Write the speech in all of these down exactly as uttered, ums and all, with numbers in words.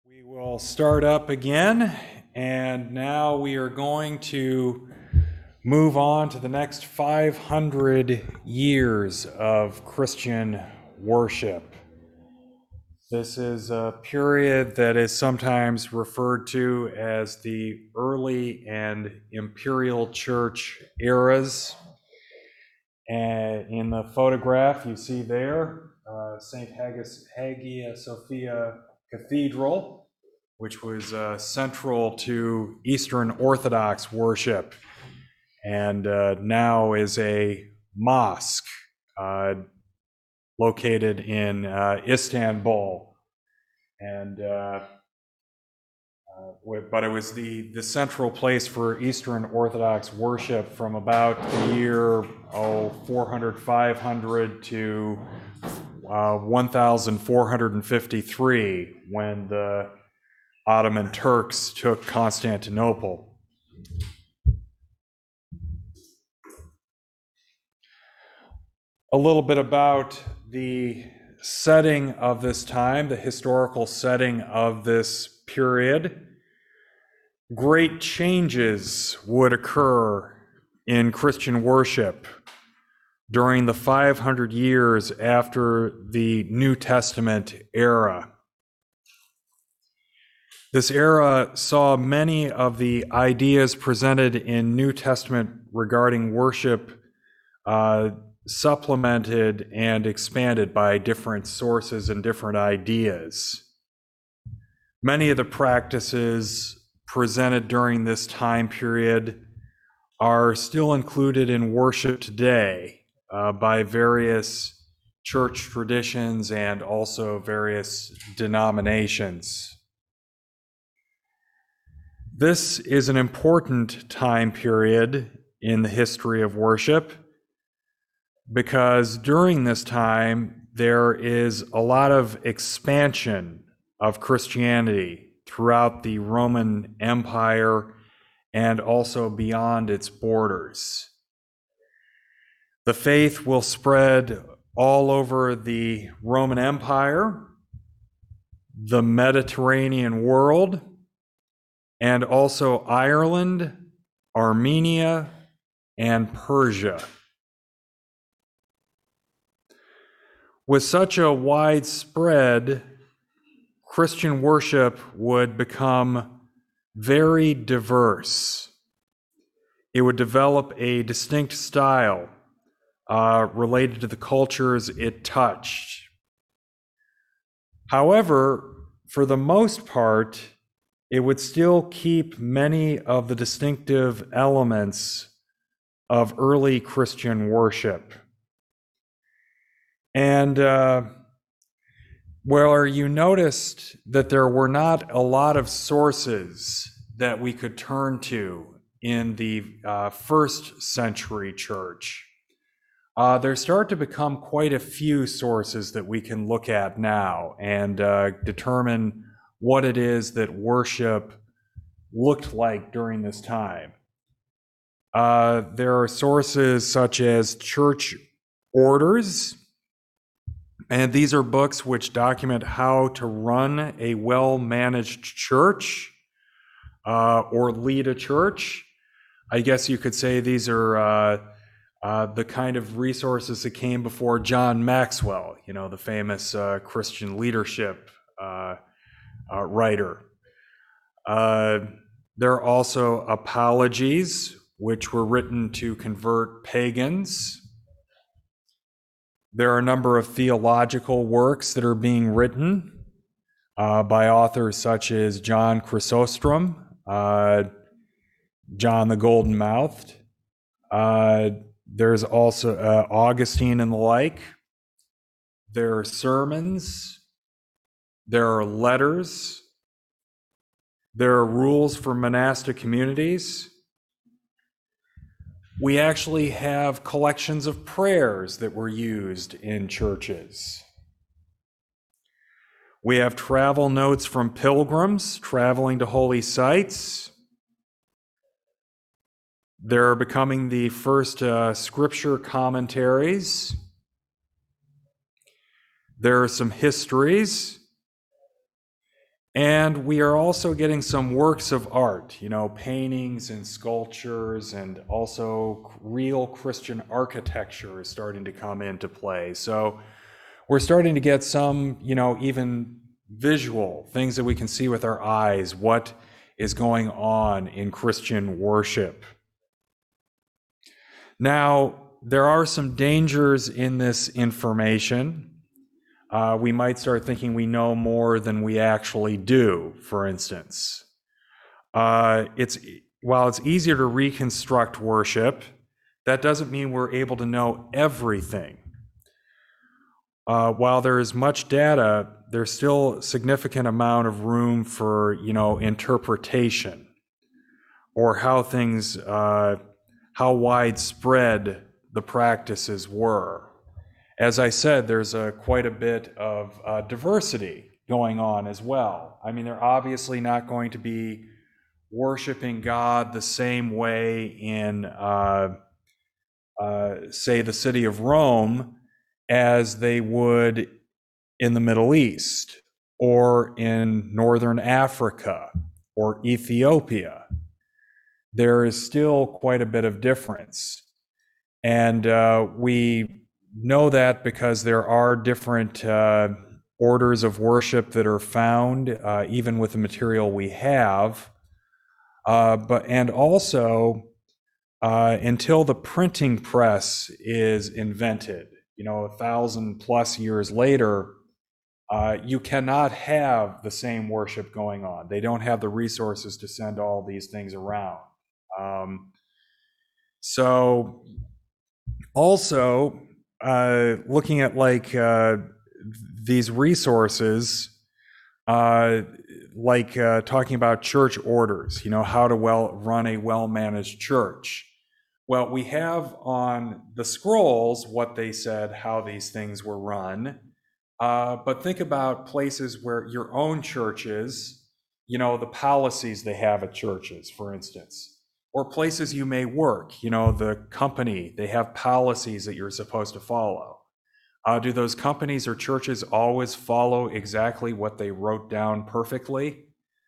We will start up again, and now we are going to move on to the next five hundred years of Christian worship. This is a period that is sometimes referred to as the early and imperial church eras. And in the photograph you see there, uh, Saint Hagia Sophia Cathedral, which was uh, central to Eastern Orthodox worship, and uh, now is a mosque uh, located in uh, Istanbul. And uh, uh, but it was the, the central place for Eastern Orthodox worship from about the year oh, four hundred, five hundred to uh, one thousand four hundred fifty-three, when the Ottoman Turks took Constantinople. A little bit about the setting of this time, the historical setting of this period. Great changes would occur in Christian worship during the five hundred years after the New Testament era. This era saw many of the ideas presented in New Testament regarding worship uh, supplemented and expanded by different sources and different ideas. Many of the practices presented during this time period are still included in worship today uh, by various church traditions and also various denominations. This is an important time period in the history of worship because during this time there is a lot of expansion of Christianity throughout the Roman Empire and also beyond its borders. The faith will spread all over the Roman Empire, the Mediterranean world, and also Ireland, Armenia, and Persia. With such a widespread, Christian worship would become very diverse. It would develop a distinct style uh, related to the cultures it touched. However, for the most part, it would still keep many of the distinctive elements of early Christian worship. And uh, where you noticed that there were not a lot of sources that we could turn to in the uh, first century church, uh, there start to become quite a few sources that we can look at now and uh, determine what it is that worship looked like during this time. Uh, there are sources such as church orders, and these are books which document how to run a well-managed church uh, or lead a church. I guess you could say these are uh, uh, the kind of resources that came before John Maxwell, you know, the famous uh, Christian leadership uh, Uh, writer. Uh, there are also apologies, which were written to convert pagans. There are a number of theological works that are being written uh, by authors such as John Chrysostom, uh, John the Golden Mouthed. Uh, there's also uh, Augustine and the like. There are sermons. There are letters. There are rules for monastic communities. We actually have collections of prayers that were used in churches. We have travel notes from pilgrims traveling to holy sites. They're becoming the first uh, scripture commentaries. There are some histories. And we are also getting some works of art, you know, paintings and sculptures, and also real Christian architecture is starting to come into play. So we're starting to get some, you know, even visual things that we can see with our eyes, what is going on in Christian worship. Now, there are some dangers in this information. Uh, we might start thinking we know more than we actually do, for instance. Uh, it's while it's easier to reconstruct worship, that doesn't mean we're able to know everything. Uh, while there is much data, there's still a significant amount of room for, you know, interpretation, or how things, uh, how widespread the practices were. As I said, there's a, quite a bit of uh, diversity going on as well. I mean, they're obviously not going to be worshiping God the same way in, uh, uh, say, the city of Rome as they would in the Middle East, or in Northern Africa, or Ethiopia. There is still quite a bit of difference. And uh, we know that because there are different uh, orders of worship that are found, uh, even with the material we have. Uh, but and also, uh, until the printing press is invented, you know, a thousand plus years later, uh, you cannot have the same worship going on. They don't have the resources to send all these things around. Um, so, also, uh, looking at like uh, these resources, uh, like uh, talking about church orders, you know, how to well run a well-managed church. Well, we have on the scrolls what they said, how these things were run. Uh, but think about places where your own churches, you know, the policies they have at churches, for instance, or places you may work, you know, the company, they have policies that you're supposed to follow. Uh, do those companies or churches always follow exactly what they wrote down perfectly?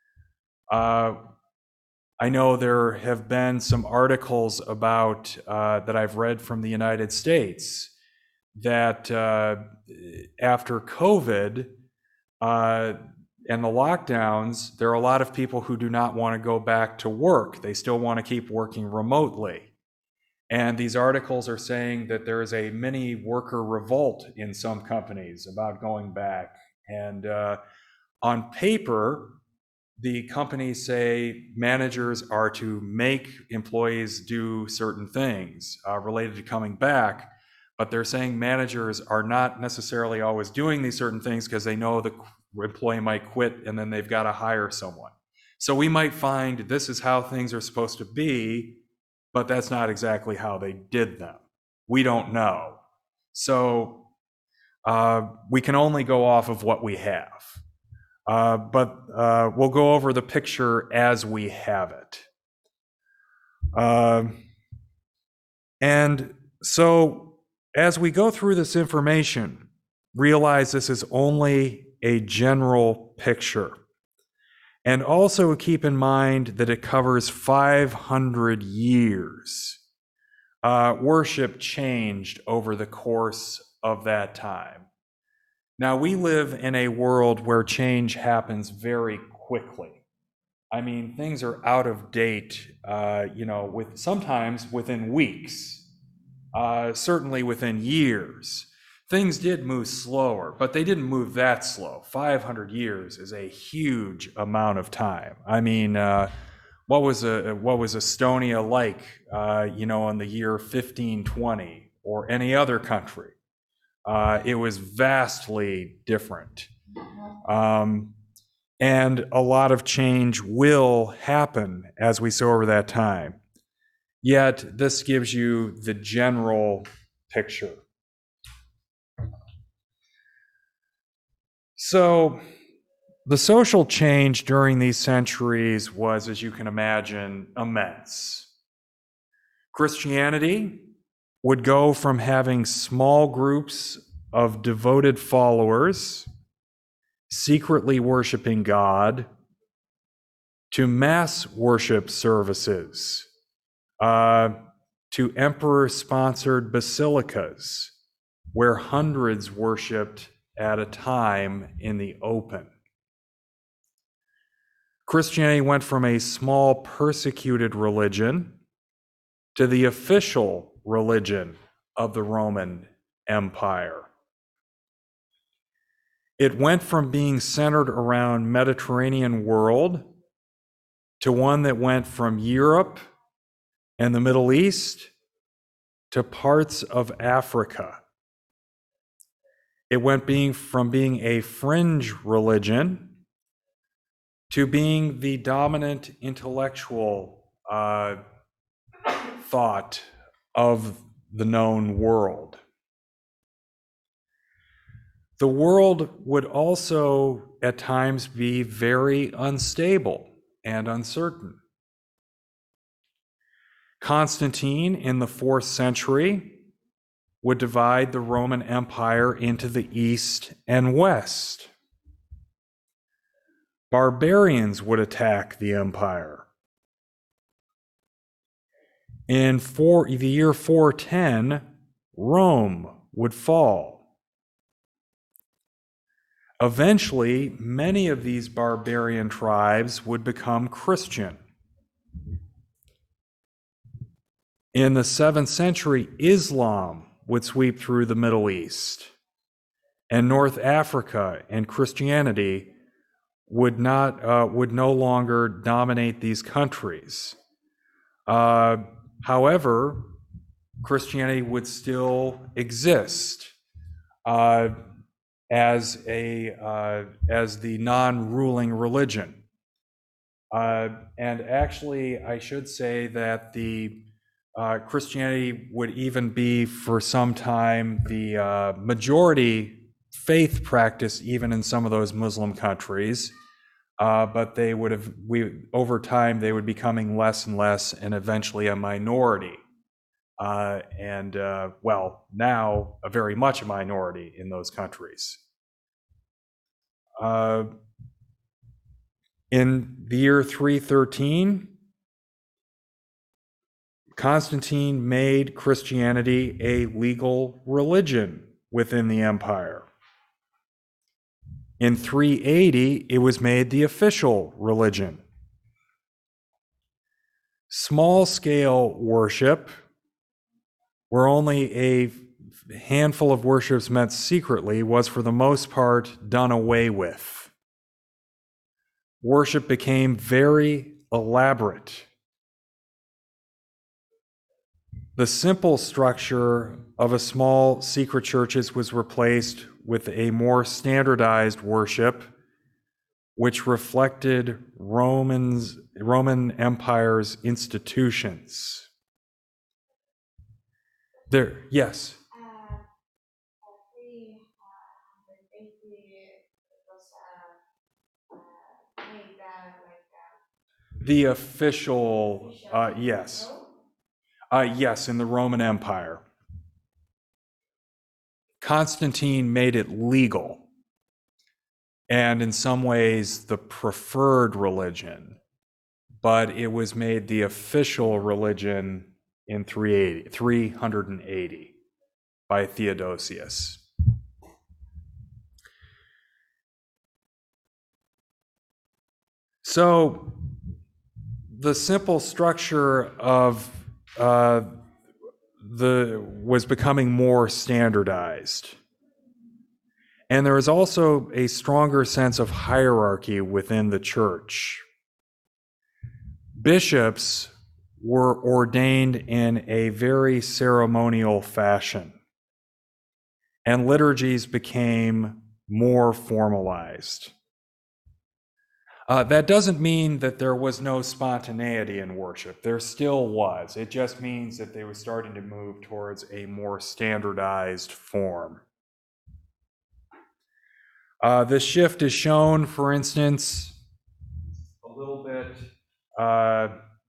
Uh, I know there have been some articles about uh, that I've read from the United States that uh, after COVID uh, and the lockdowns, there are a lot of people who do not want to go back to work. They still want to keep working remotely. And these articles are saying that there is a mini worker revolt in some companies about going back. And uh, on paper, the companies say managers are to make employees do certain things uh, related to coming back, but they're saying managers are not necessarily always doing these certain things because they know the employee might quit and then they've got to hire someone. So we might find this is how things are supposed to be, but that's not exactly how they did them. We don't know. So uh, we can only go off of what we have. Uh, but uh, we'll go over the picture as we have it. Uh, and so as we go through this information, realize this is only a general picture. And also keep in mind that it covers five hundred years. Uh, worship changed over the course of that time. Now, we live in a world where change happens very quickly. I mean, things are out of date, uh, you know, with sometimes within weeks, uh, certainly within years. Things did move slower, but they didn't move that slow. five hundred years is a huge amount of time. I mean, uh, what was a, what was Estonia like, uh, you know, in the year fifteen twenty, or any other country? Uh, it was vastly different. Um, and a lot of change will happen as we saw over that time. Yet, this gives you the general picture. So, the social change during these centuries was, as you can imagine, immense. Christianity would go from having small groups of devoted followers, secretly worshiping God, to mass worship services, uh, to emperor-sponsored basilicas, where hundreds worshiped at a time in the open. Christianity went from a small persecuted religion to the official religion of the Roman Empire. It went from being centered around Mediterranean world to one that went from Europe and the Middle East to parts of Africa. It went being from being a fringe religion to being the dominant intellectual uh, thought of the known world. The world would also at times be very unstable and uncertain. Constantine in the fourth century would divide the Roman Empire into the east and west. Barbarians would attack the empire. In four, the year four ten, Rome would fall. Eventually, many of these barbarian tribes would become Christian. In the seventh century, Islam would sweep through the Middle East, and North Africa and Christianity would not uh, would no longer dominate these countries. Uh, however, Christianity would still exist uh, as a uh, as the non-ruling religion. Uh, and actually, I should say that the uh, Christianity would even be for some time the uh, majority faith practice, even in some of those Muslim countries. Uh, but they would have, we over time, they would be becoming less and less, and eventually a minority. Uh, and uh, well, now a very much a minority in those countries. Uh, in the year three thirteen, Constantine made Christianity a legal religion within the empire. In three eighty, it was made the official religion. Small-scale worship, where only a handful of worships met secretly, was for the most part done away with. Worship became very elaborate. The simple structure of a small secret churches was replaced with a more standardized worship, which reflected Romans, Roman Empire's institutions. There, yes. Uh, three eighty was uh, uh, made uh, like uh, The official, uh, yes. Uh, yes, in the Roman Empire. Constantine made it legal, and in some ways the preferred religion, but it was made the official religion in three eighty, three eighty by Theodosius. So the simple structure of uh, the was becoming more standardized. And there is also a stronger sense of hierarchy within the church. Bishops were ordained in a very ceremonial fashion, and liturgies became more formalized. Uh, that doesn't mean that there was no spontaneity in worship. There still was. It just means that they were starting to move towards a more standardized form. Uh, this shift is shown, for instance, a little bit uh,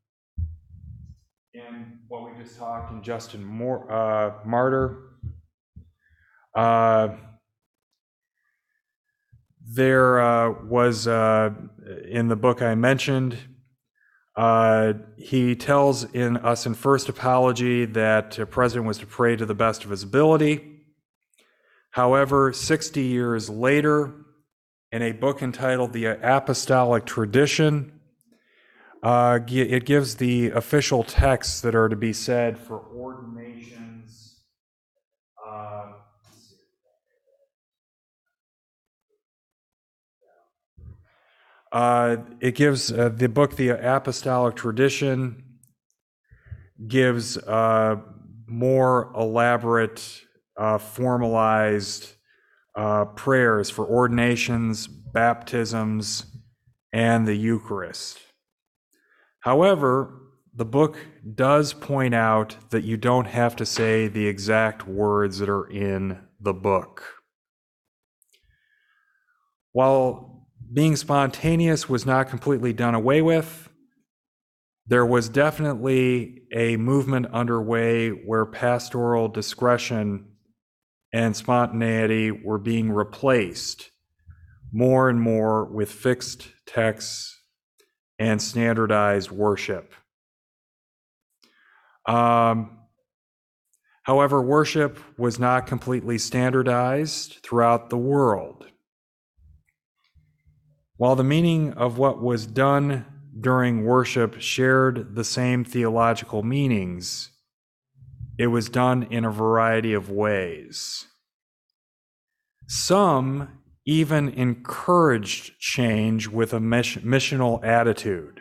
in what we just talked in Justin Moore, uh, Martyr. Uh, there uh, was, uh, in the book I mentioned, uh, he tells in us in First Apology that a president was to pray to the best of his ability. However, sixty years later, in a book entitled The Apostolic Tradition, uh, it gives the official texts that are to be said for ordinations. Uh, Uh, it gives uh, the book, The Apostolic Tradition, gives uh, more elaborate, uh, formalized uh, prayers for ordinations, baptisms, and the Eucharist. However, the book does point out that you don't have to say the exact words that are in the book. While being spontaneous was not completely done away with, there was definitely a movement underway where pastoral discretion and spontaneity were being replaced more and more with fixed texts and standardized worship. Um, however, worship was not completely standardized throughout the world. While the meaning of what was done during worship shared the same theological meanings, it was done in a variety of ways. Some even encouraged change with a missional attitude.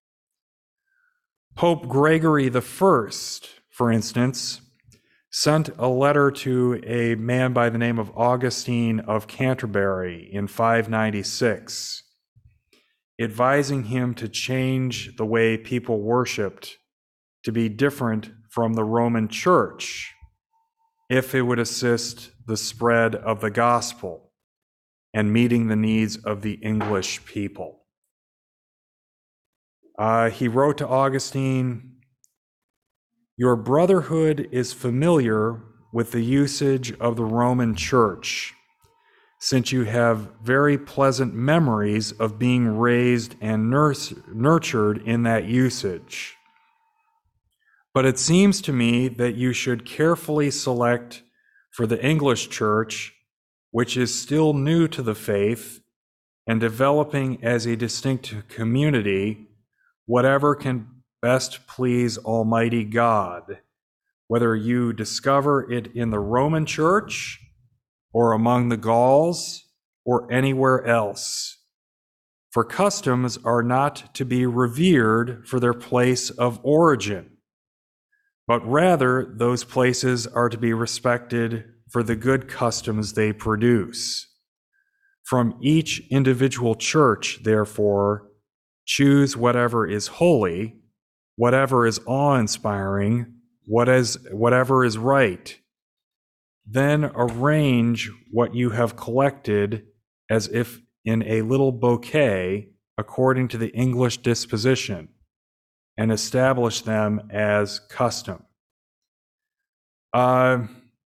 Pope Gregory the First, for instance, sent a letter to a man by the name of Augustine of Canterbury in five ninety-six, advising him to change the way people worshiped to be different from the Roman Church if it would assist the spread of the gospel and meeting the needs of the English people. Uh, he wrote to Augustine, "Your brotherhood is familiar with the usage of the Roman Church, since you have very pleasant memories of being raised and nurse, nurtured in that usage. But it seems to me that you should carefully select for the English Church, which is still new to the faith and developing as a distinct community, whatever can best please Almighty God, whether you discover it in the Roman Church or among the Gauls, or anywhere else. For customs are not to be revered for their place of origin, but rather those places are to be respected for the good customs they produce. From each individual church, therefore, choose whatever is holy, whatever is awe-inspiring, what is, whatever is right. Then arrange what you have collected as if in a little bouquet according to the English disposition, and establish them as custom." Uh,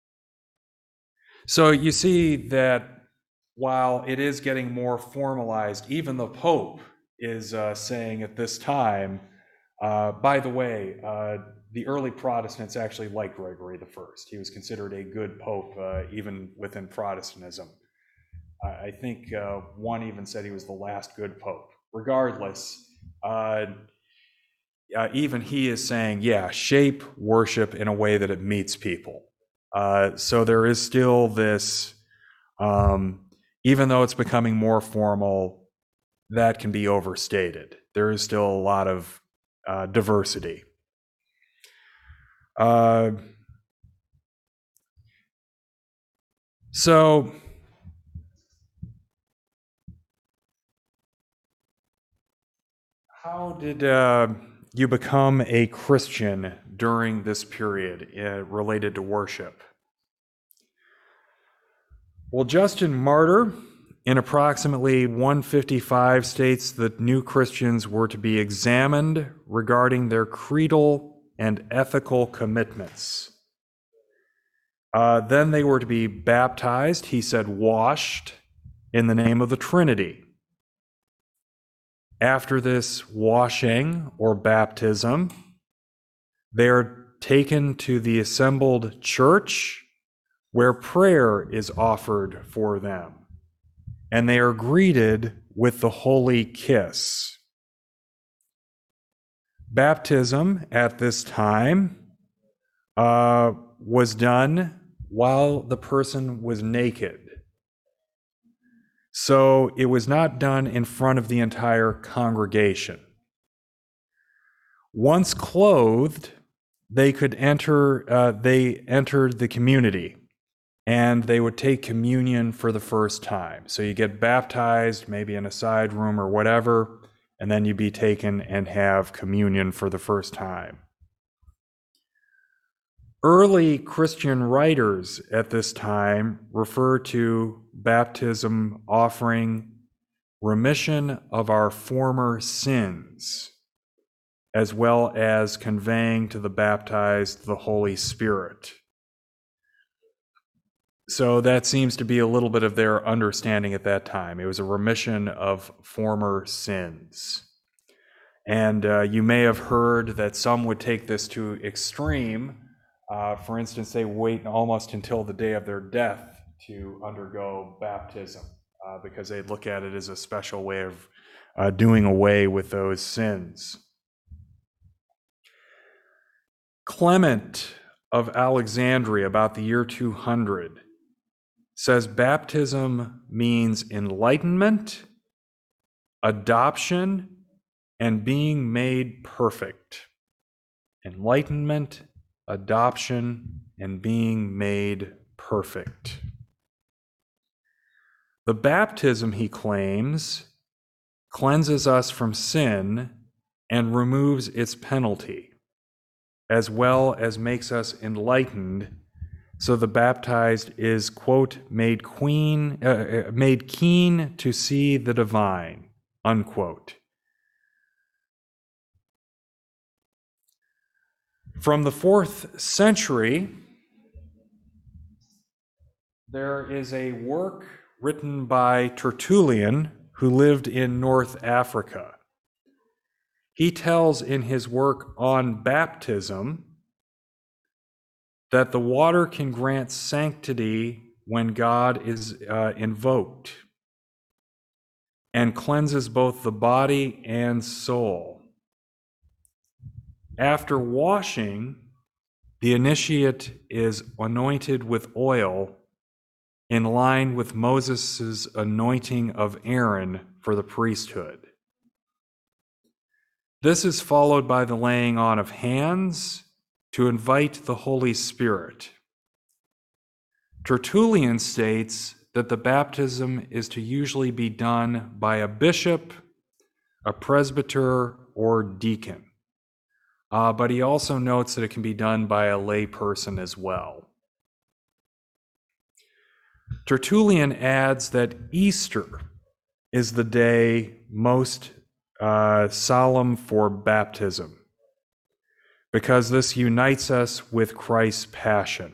so you see that while it is getting more formalized, even the Pope is uh, saying at this time, uh, by the way, uh, the early Protestants actually liked Gregory the First. He was considered a good pope, uh, even within Protestantism. I, I think uh, one even said he was the last good pope. Regardless, uh, uh, even he is saying, yeah, shape worship in a way that it meets people. Uh, so there is still this, um, even though it's becoming more formal, that can be overstated. There is still a lot of uh, diversity. Uh, so, how did uh, you become a Christian during this period uh, related to worship? Well, Justin Martyr, in approximately one fifty-five, states that new Christians were to be examined regarding their creedal and ethical commitments. Uh, then they were to be baptized, he said washed, in the name of the Trinity. After this washing or baptism, they are taken to the assembled church where prayer is offered for them, and they are greeted with the holy kiss. Baptism at this time uh, was done while the person was naked. So it was not done in front of the entire congregation. Once clothed, they could enter, uh, they entered the community, and they would take communion for the first time. So you get baptized, maybe in a side room or whatever, and then you be taken and have communion for the first time. Early Christian writers at this time refer to baptism offering remission of our former sins, as well as conveying to the baptized the Holy Spirit. So that seems to be a little bit of their understanding at that time. It was a remission of former sins. And uh, you may have heard that some would take this to extreme. Uh, for instance, they wait almost until the day of their death to undergo baptism uh, because they look at it as a special way of uh, doing away with those sins. Clement of Alexandria, about the year two hundred, says baptism means enlightenment, adoption, and being made perfect. Enlightenment, adoption, and being made perfect. The baptism, he claims, cleanses us from sin and removes its penalty, as well as makes us enlightened. So the baptized is, quote, made queen, uh, made keen to see the divine, unquote. From the fourth century, there is a work written by Tertullian, who lived in North Africa. He tells in his work on baptism that the water can grant sanctity when God is uh, invoked and cleanses both the body and soul. After washing, the initiate is anointed with oil in line with Moses' anointing of Aaron for the priesthood. This is followed by the laying on of hands to invite the Holy Spirit. Tertullian states that the baptism is to usually be done by a bishop, a presbyter, or deacon. Uh, but he also notes that it can be done by a lay person as well. Tertullian adds that Easter is the day most uh, solemn for baptism, because this unites us with Christ's passion.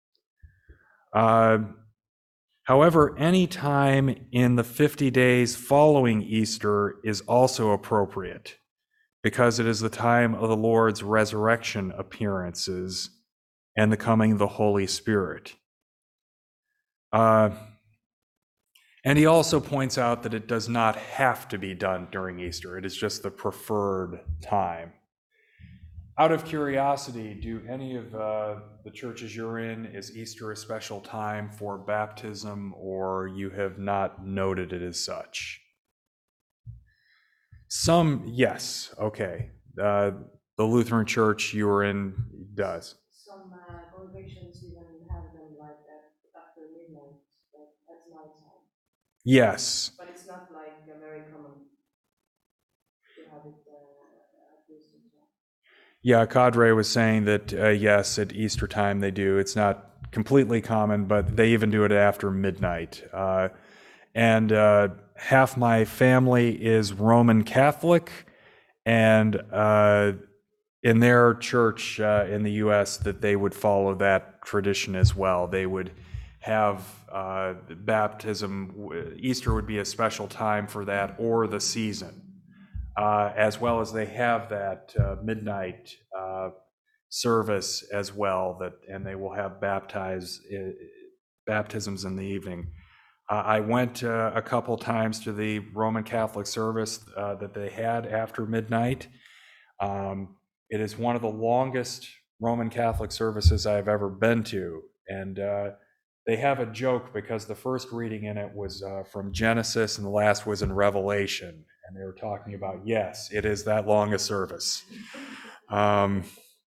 Uh, however, any time in the fifty days following Easter is also appropriate, because it is the time of the Lord's resurrection appearances and the coming of the Holy Spirit. Uh, and he also points out that it does not have to be done during Easter. It is just the preferred time. Out of curiosity, do any of uh, the churches you're in, is Easter a special time for baptism, or you have not noted it as such? Some, yes, okay. Uh, the Lutheran church you were in does. Some uh, congregations even have them like that after midnight, but that's night time. Yes. But it's not like uh, very common to have it uh, at least in time. Yeah, Cadre was saying that, uh, yes, at Easter time they do. It's not completely common, but they even do it after midnight. Uh, and uh, half my family is Roman Catholic, and uh, in their church uh, in the U S that they would follow that tradition as well. They would have uh, baptism. Easter would be a special time for that, or the season, uh, as well as they have that uh, midnight uh, service as well. That and they will have baptize uh, baptisms in the evening. Uh, I went uh, a couple times to the Roman Catholic service uh, that they had after midnight. Um, it is one of the longest Roman Catholic services I've ever been to, and uh, they have a joke because the first reading in it was uh, from Genesis and the last was in Revelation, and they were talking about, yes, it is that long a service. Um,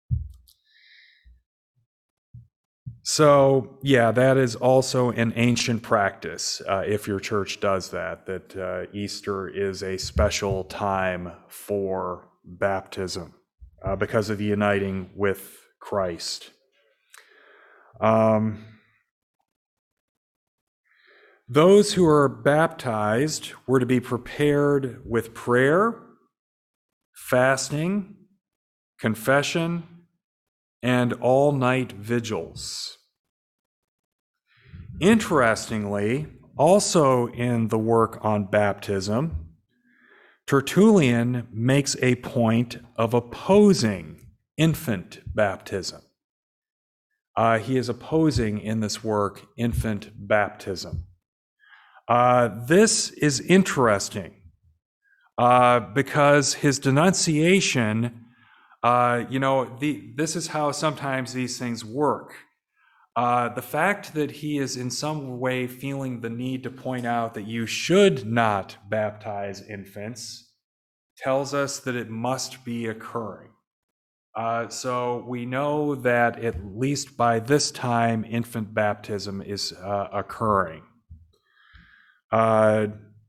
so, yeah, that is also an ancient practice, uh, if your church does that, that uh, Easter is a special time for baptism uh, because of the uniting with Christ. Um, those who are baptized were to be prepared with prayer, fasting, confession, and all-night vigils. Interestingly, also in the work on baptism, Tertullian makes a point of opposing infant baptism. Uh, he is opposing in this work infant baptism. Uh, this is interesting uh, because his denunciation, uh, you know, the, this is how sometimes these things work. Uh, the fact that he is in some way feeling the need to point out that you should not baptize infants tells us that it must be occurring. Uh, so we know that at least by this time, infant baptism is uh, occurring. Uh,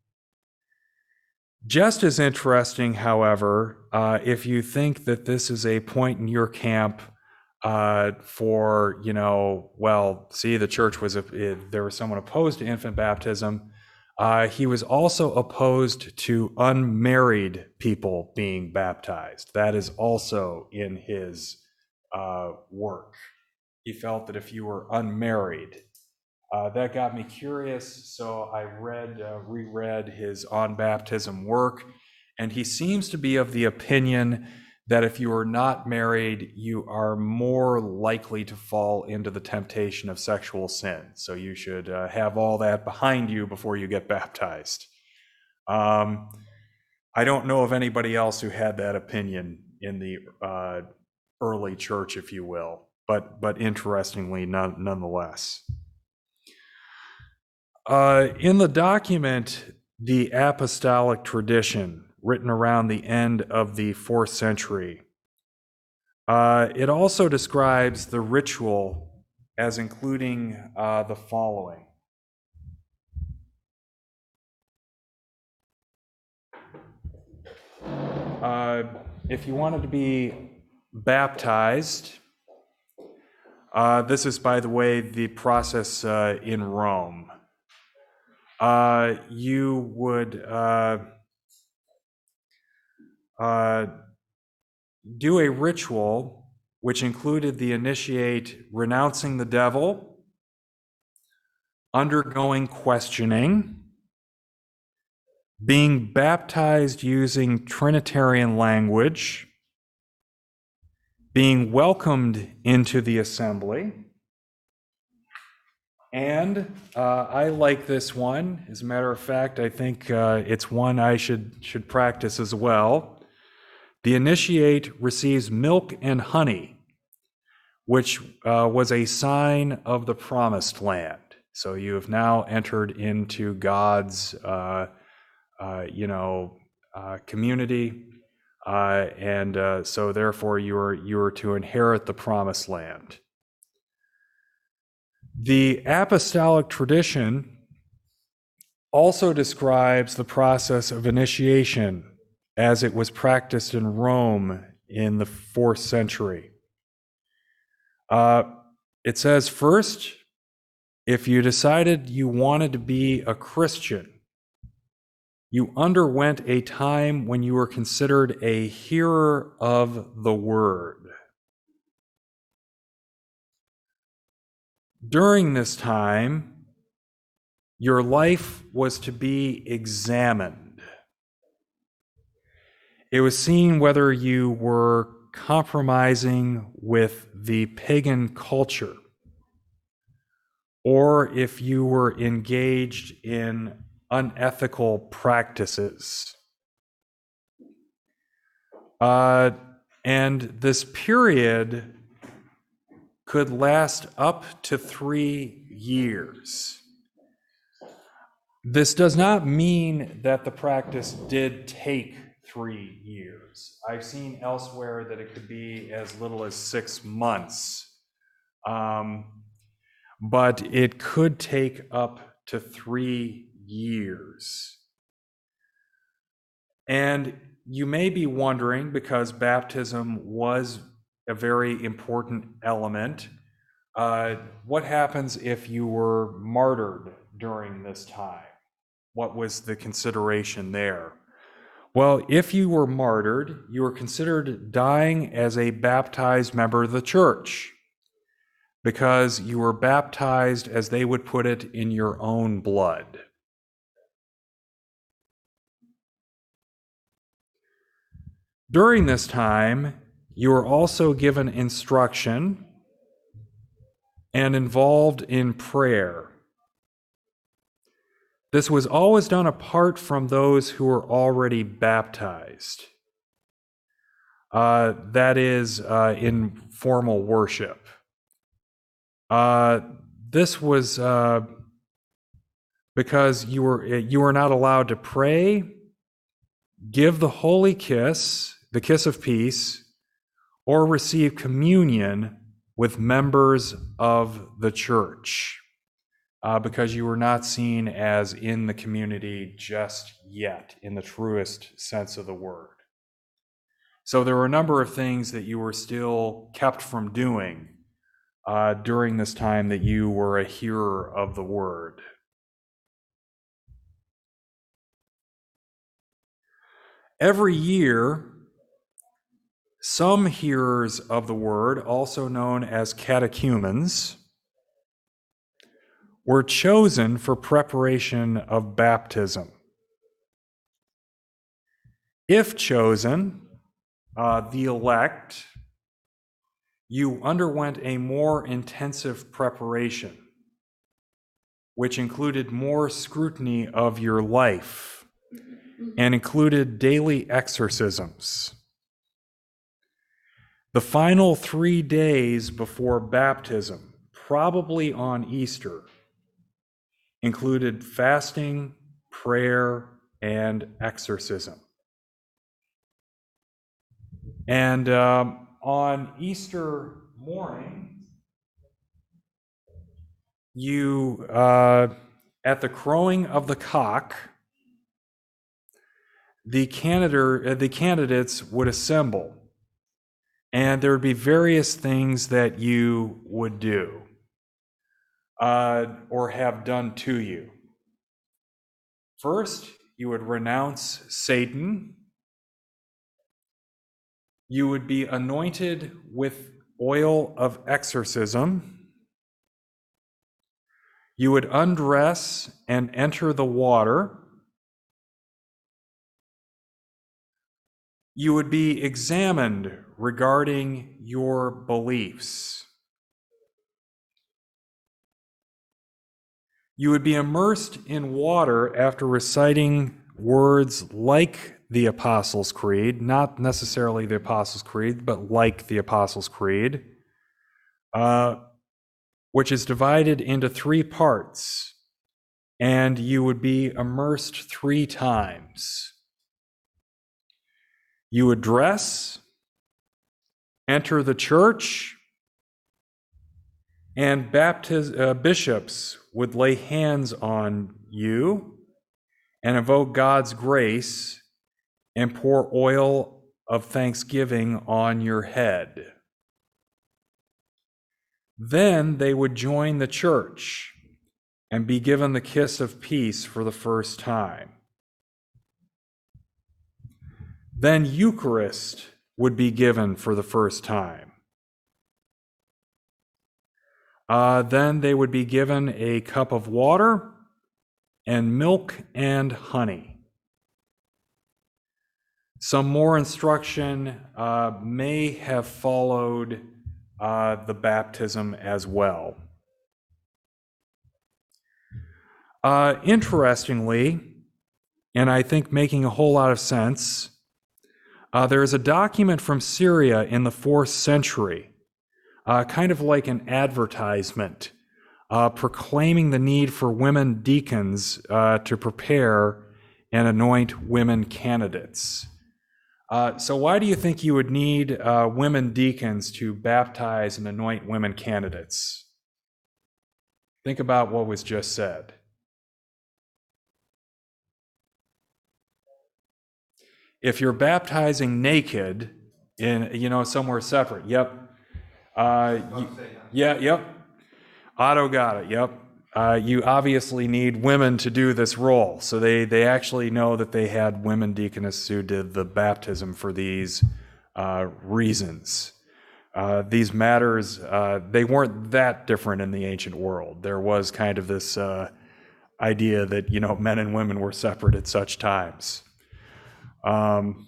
just as interesting, however, uh, if you think that this is a point in your camp uh, for, you know, well, see, the church was, a, it, there was someone opposed to infant baptism. Uh, he was also opposed to unmarried people being baptized. That is also in his uh, work. He felt that if you were unmarried, uh, that got me curious, so I read, uh, reread his On Baptism work, and he seems to be of the opinion that if you are not married, you are more likely to fall into the temptation of sexual sin. So you should uh, have all that behind you before you get baptized. Um, I don't know of anybody else who had that opinion in the uh, early church, if you will, but but interestingly, none, nonetheless. Uh, in the document, The Apostolic Tradition, written around the end of the fourth century, uh, it also describes the ritual as including uh, the following. Uh, if you wanted to be baptized, uh, this is, by the way, the process uh, in Rome. Uh, you would uh, uh, do a ritual which included the initiate renouncing the devil, undergoing questioning, being baptized using Trinitarian language, being welcomed into the assembly, and uh, I like this one. As a matter of fact, I think uh, it's one I should, should practice as well. The initiate receives milk and honey, which uh, was a sign of the promised land. So you have now entered into God's, uh, uh, you know, uh, community, uh, and uh, so therefore you are you are to inherit the promised land. The apostolic tradition also describes the process of initiation as it was practiced in Rome in the fourth century. Uh, it says, first, if you decided you wanted to be a Christian, you underwent a time when you were considered a hearer of the word. During this time, your life was to be examined. It was seen whether you were compromising with the pagan culture, or if you were engaged in unethical practices. Uh, and this period could last up to three years. This does not mean that the practice did take three years. I've seen elsewhere that it could be as little as six months. Um, but it could take up to three years. And you may be wondering, because baptism was a very important element, uh, what happens if you were martyred during this time? What was the consideration there? Well, if you were martyred, you were considered dying as a baptized member of the church, because you were baptized, as they would put it, in your own blood. During this time, you were also given instruction and involved in prayer. This was always done apart from those who were already baptized. Uh, that is, uh, in formal worship. Uh, this was uh, because you were you were not allowed to pray, give the holy kiss, the kiss of peace, or receive communion with members of the church, uh, because you were not seen as in the community just yet, in the truest sense of the word. So there were a number of things that you were still kept from doing uh, during this time that you were a hearer of the word. Every year, some hearers of the word, also known as catechumens, were chosen for preparation of baptism. If chosen, uh, the elect, you underwent a more intensive preparation, which included more scrutiny of your life and included daily exorcisms. The final three days before baptism, probably on Easter, included fasting, prayer, and exorcism. And um, on Easter morning, you, uh, at the crowing of the cock, the candidate, the candidates would assemble, and there would be various things that you would do uh, or have done to you. First, you would renounce Satan. You would be anointed with oil of exorcism. You would undress and enter the water. You would be examined regarding your beliefs. You would be immersed in water after reciting words like the Apostles' Creed, not necessarily the Apostles' Creed, but like the Apostles' Creed, uh, which is divided into three parts, and you would be immersed three times. You would dress, enter the church, and baptiz- uh, bishops would lay hands on you and invoke God's grace and pour oil of thanksgiving on your head. Then they would join the church and be given the kiss of peace for the first time. Then Eucharist would be given for the first time. Uh, then they would be given a cup of water and milk and honey. Some more instruction uh, may have followed uh, the baptism as well. Uh, interestingly, and I think making a whole lot of sense, uh, there is a document from Syria in the fourth century, uh, kind of like an advertisement, uh, proclaiming the need for women deacons uh, to prepare and anoint women candidates. Uh, so why do you think you would need uh, women deacons to baptize and anoint women candidates? Think about what was just said. If you're baptizing naked in, you know, somewhere separate, yep. Uh, you, yeah, yep. Otto got it, yep. Uh, you obviously need women to do this role. So they, they actually know that they had women deaconesses who did the baptism for these uh, reasons. Uh, these matters, uh, they weren't that different in the ancient world. There was kind of this uh, idea that, you know, men and women were separate at such times. Um,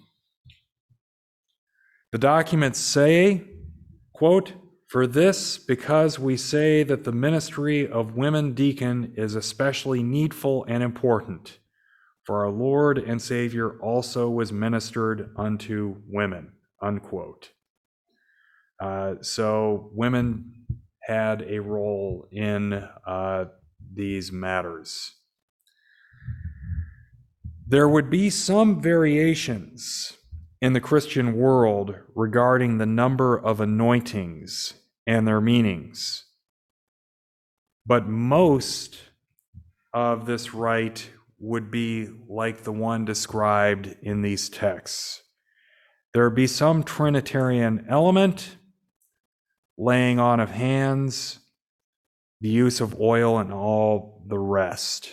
the documents say, quote, "For this, because we say that the ministry of women deacon is especially needful and important, for our Lord and Savior also was ministered unto women," unquote. Uh, so women had a role in uh, these matters. There would be some variations in the Christian world regarding the number of anointings and their meanings. But most of this rite would be like the one described in these texts. There would be some Trinitarian element, laying on of hands, the use of oil, and all the rest.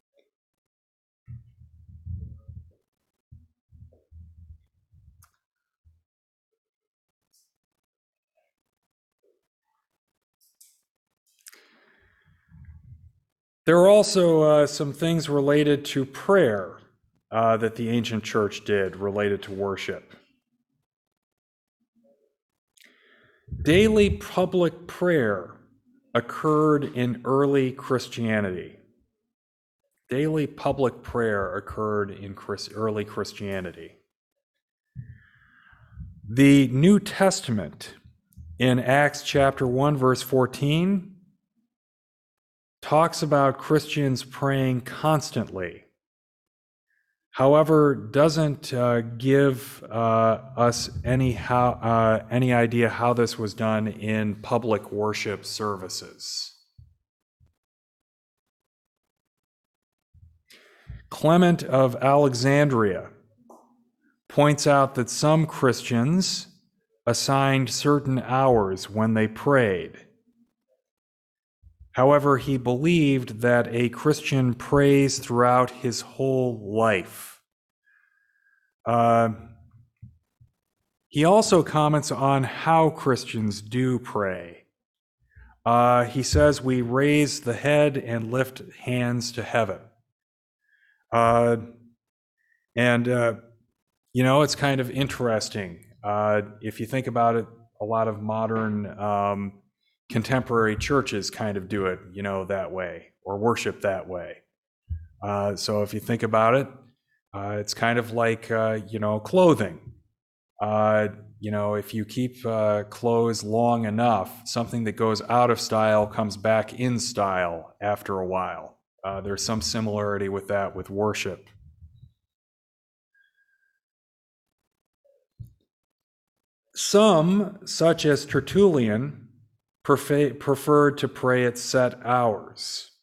There are also uh, some things related to prayer uh, that the ancient church did related to worship. Daily public prayer occurred in early Christianity. Daily public prayer occurred in early Christianity. The New Testament in Acts chapter one, verse fourteen, talks about Christians praying constantly. However, doesn't uh, give uh, us any how uh, any idea how this was done in public worship services. Clement of Alexandria points out that some Christians assigned certain hours when they prayed. However, he believed that a Christian prays throughout his whole life. Uh, he also comments on how Christians do pray. Uh, he says, "We raise the head and lift hands to heaven." Uh, and, uh, you know, it's kind of interesting. Uh, if you think about it, a lot of modern um, contemporary churches kind of do it, you know, that way, or worship that way. Uh, so if you think about it, uh, it's kind of like, uh, you know, clothing. Uh, you know, if you keep uh, clothes long enough, something that goes out of style comes back in style after a while. Uh, there's some similarity with that with worship. Some, such as Tertullian, prefer- preferred to pray at set hours.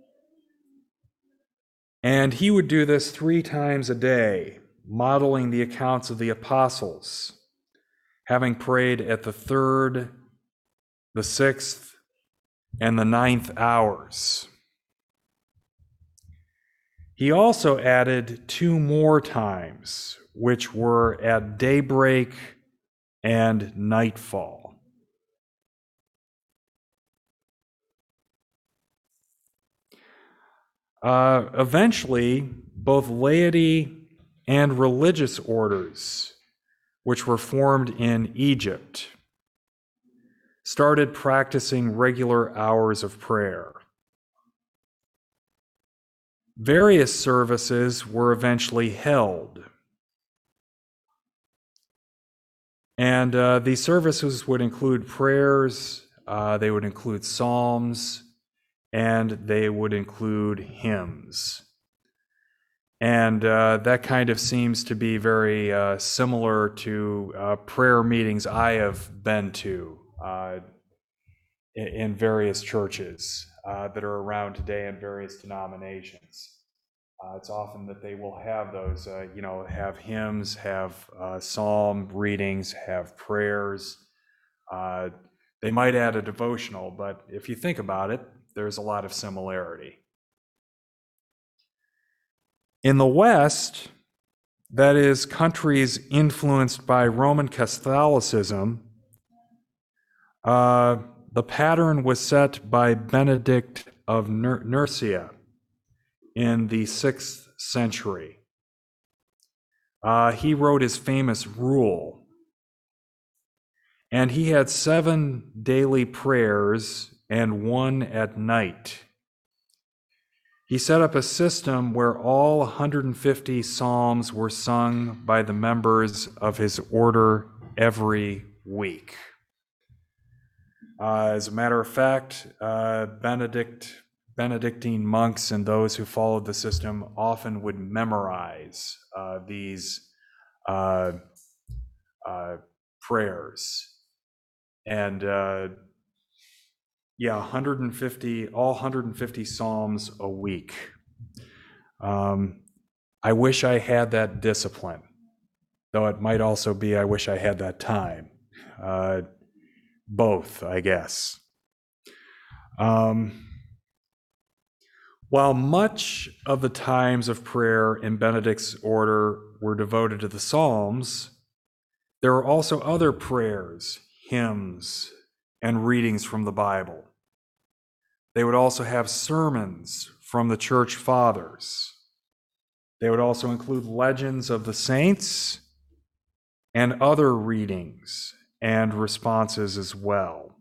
And he would do this three times a day, modeling the accounts of the apostles, having prayed at the third, the sixth, and the ninth hours. He also added two more times, which were at daybreak and nightfall. Uh, eventually, both laity and religious orders, which were formed in Egypt, started practicing regular hours of prayer. Various services were eventually held. And uh, these services would include prayers, uh, they would include psalms, and they would include hymns. And uh, that kind of seems to be very uh, similar to uh, prayer meetings I have been to uh, in, in various churches uh, that are around today in various denominations. Uh, it's often that they will have those, uh, you know, have hymns, have uh, psalm readings, have prayers. Uh, they might add a devotional, but if you think about it, there's a lot of similarity. In the West, that is, countries influenced by Roman Catholicism, uh, the pattern was set by Benedict of Nursia in the sixth century. Uh, he wrote his famous rule, and he had seven daily prayers and one at night. He set up a system where all one hundred fifty psalms were sung by the members of his order every week. Uh, as a matter of fact, uh, Benedict Benedictine monks and those who followed the system often would memorize uh, these uh, uh, prayers. And uh, yeah, one hundred fifty, all one hundred fifty psalms a week. Um, I wish I had that discipline, though it might also be I wish I had that time. Uh, both, I guess. Um, While much of the times of prayer in Benedict's order were devoted to the Psalms, there were also other prayers, hymns, and readings from the Bible. They would also have sermons from the church fathers. They would also include legends of the saints and other readings and responses as well.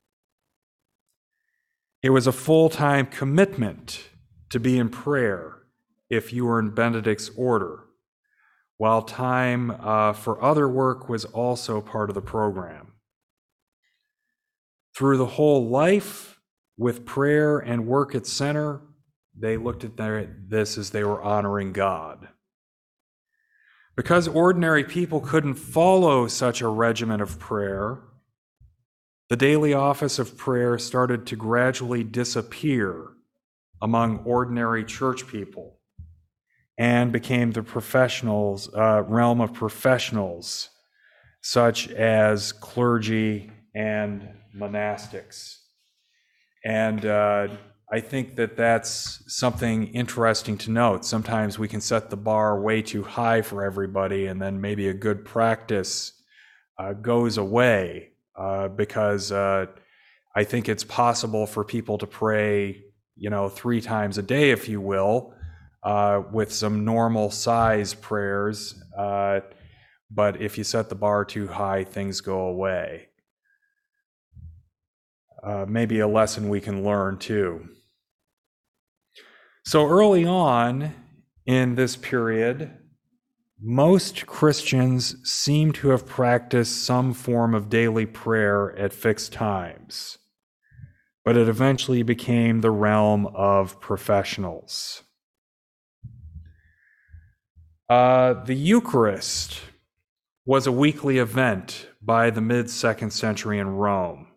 It was a full-time commitment to be in prayer if you were in Benedict's order, while time uh, for other work was also part of the program. Through the whole life, with prayer and work at center, they looked at their, this as they were honoring God. Because ordinary people couldn't follow such a regimen of prayer, the daily office of prayer started to gradually disappear among ordinary church people and became the professionals, uh, realm of professionals, such as clergy and monastics. And uh, I think that that's something interesting to note. Sometimes we can set the bar way too high for everybody, and then maybe a good practice uh, goes away uh, because uh, I think it's possible for people to pray, you know, three times a day, if you will, uh, with some normal size prayers. Uh, but if you set the bar too high, things go away. Uh, maybe a lesson we can learn too. So early on in this period, most Christians seem to have practiced some form of daily prayer at fixed times, but it eventually became the realm of professionals. Uh, the Eucharist was a weekly event by the mid-second century in Rome.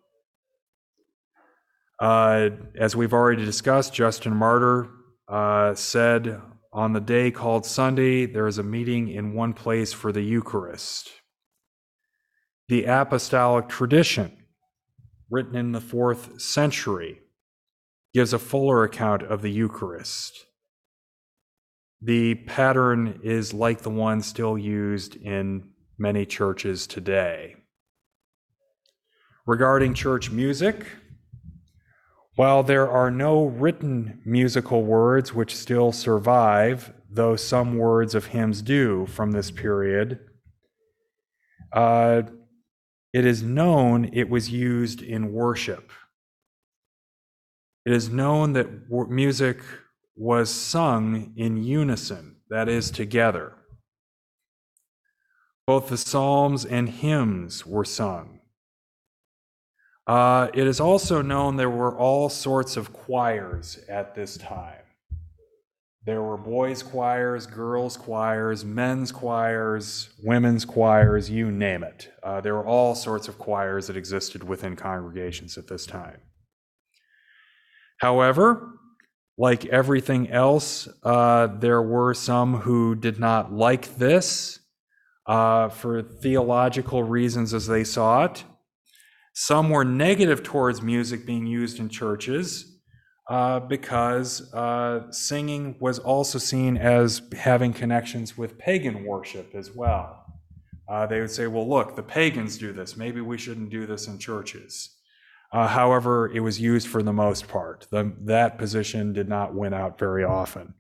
Uh, as we've already discussed, Justin Martyr uh, said, on the day called Sunday, there is a meeting in one place for the Eucharist. The apostolic tradition, written in the fourth century, gives a fuller account of the Eucharist. The pattern is like the one still used in many churches today. Regarding church music, While there are no written musical words which still survive, though some words of hymns do from this period, uh, it is known it was used in worship. It is known that music was sung in unison, that is, together. Both the psalms and hymns were sung. Uh, it is also known there were all sorts of choirs at this time. There were boys' choirs, girls' choirs, men's choirs, women's choirs, you name it. Uh, there were all sorts of choirs that existed within congregations at this time. However, like everything else, uh, there were some who did not like this uh, for theological reasons as they saw it. Some were negative towards music being used in churches uh, because uh, singing was also seen as having connections with pagan worship as well. Uh, they would say, well, look, the pagans do this. Maybe we shouldn't do this in churches. Uh, however, it was used for the most part. The, that position did not win out very often.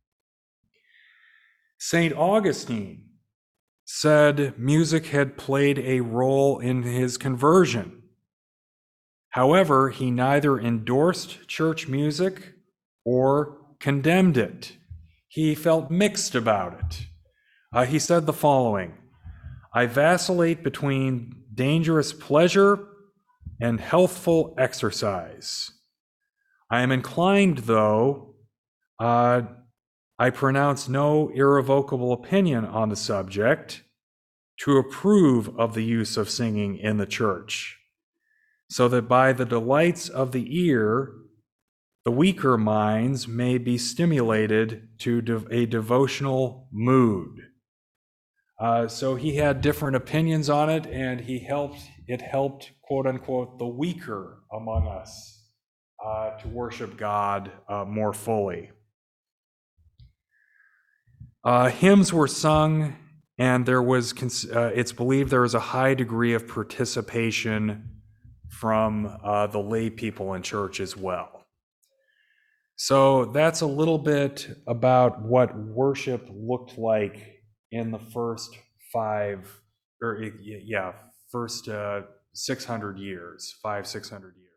Saint Augustine said music had played a role in his conversion. However, he neither endorsed church music or condemned it. He felt mixed about it. Uh, he said the following: I vacillate between dangerous pleasure and healthful exercise. I am inclined, though, uh, I pronounce no irrevocable opinion on the subject, to approve of the use of singing in the church, so that by the delights of the ear, the weaker minds may be stimulated to de- a devotional mood. Uh, so he had different opinions on it, and he helped, it helped, quote unquote, the weaker among us uh, to worship God uh, more fully. Uh, hymns were sung, and there was, uh, it's believed there was a high degree of participation from uh, the lay people in church as well. So that's a little bit about what worship looked like in the first five, or yeah, first uh, six hundred years, five, six hundred years.